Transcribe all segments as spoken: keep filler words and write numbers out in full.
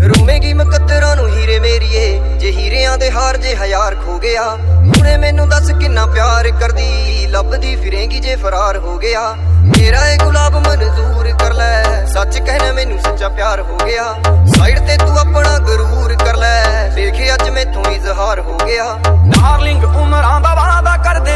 रोवेगी मुकद्दरां नूं हीरे मेरीए, जे हीरियां दे हार जे हज़ार खो गया। हुणे मैनू दस किन्ना प्यार करदी, लभदी फिरेंगी जे फरार हो गया। मेरा ए गुलाब मंजूर कर लै, सच कहना मैनू सच्चा प्यार हो गया। साइड ते तू अपना गरूर कर लै, देखे अज मैथों इजहार हो गया। डार्लिंग उमरां दा वादा कर दे,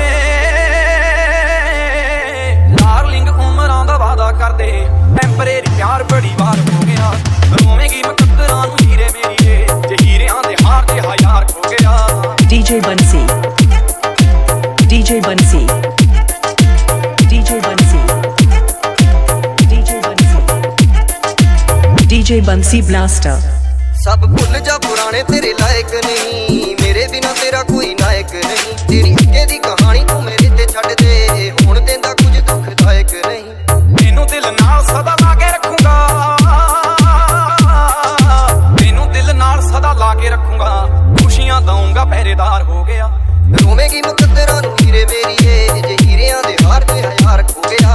डार्लिंग उमरां दा वादा कर दे, टेंपरेरी प्यार बड़ी बार हो गया। रोवेगी मुकद्दरां नूं हीरे मेरीए, जे हीरियां दे हार जे हज़ार खो गया। डीजे बंसी, डीजे बंसी, डीजे बंसी, डीजे बंसी, डीजे बंसी ब्लास्टर। सब भुल जा पुराने तेरे लायक नहीं, मेरे बिना तेरा कोई नायक नहीं। तेरी अगे दी कहानी तू मेरे ते छड्ड दे, हुण देंदा कुछ दुखदायक नहीं। मैनू दिल नाल सदा ला के रखूंगा, मैनू दिल नाल सदा ला के रखूंगा, खुशियां दूंगा पहरेदार हो गया। रोवेगी मुकद्दरां नूं हीरे मेरीए, जे हीरियां दे हार ते हज़ार खो गया।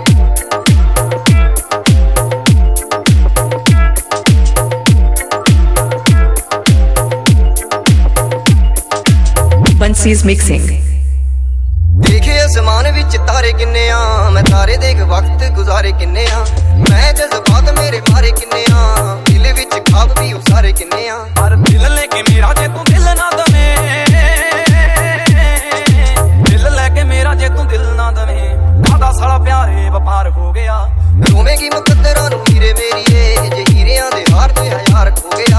Bansi's mixing. देखे आसमान विच तारे किन्ने आ, मैं तारे देख वक्त गुजारे किन्ने आ। मैं जज्बात मेरे मारे किन्ने आ, दिल विच ख्वाब भी उसारे किन्ने आ। पर दिल लेके मेरा जे तू दिल ना दवे, दिल लेके मेरा जे तू दिल ना दवे, कादा साला प्यारे व्यापार हो गया। रोवेगी मुकद्दरां नूं हीरे मेरीए, जे हीरियां दे हार ते हज़ार खो गया।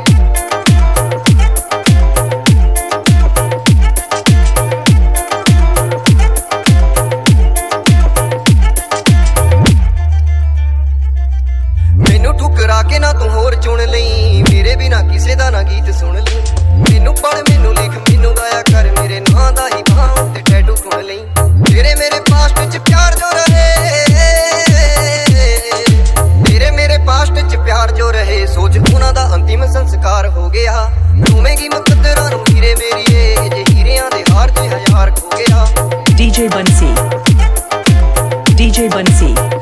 ठुकरा के ना तू होर चुन लई, मेरे बिना किसे दा ना गीत सुन लई। मैनू पढ़ मैनू लिख मैनू गाया कर, मेरे नां दा ही बांह ते टैटू चुन लई। तेरे मेरे पास्ट च प्यार जो रहे, तेरे मेरे पास्ट च प्यार जो रहे, सोच उन्हां दा अंतिम संस्कार हो गया। रोवेगी मुकद्दरां नूं हीरे मेरीए, जे हीरियां दे हार ते हज़ार खो गया। डीजे बंसी, डीजे बंसी।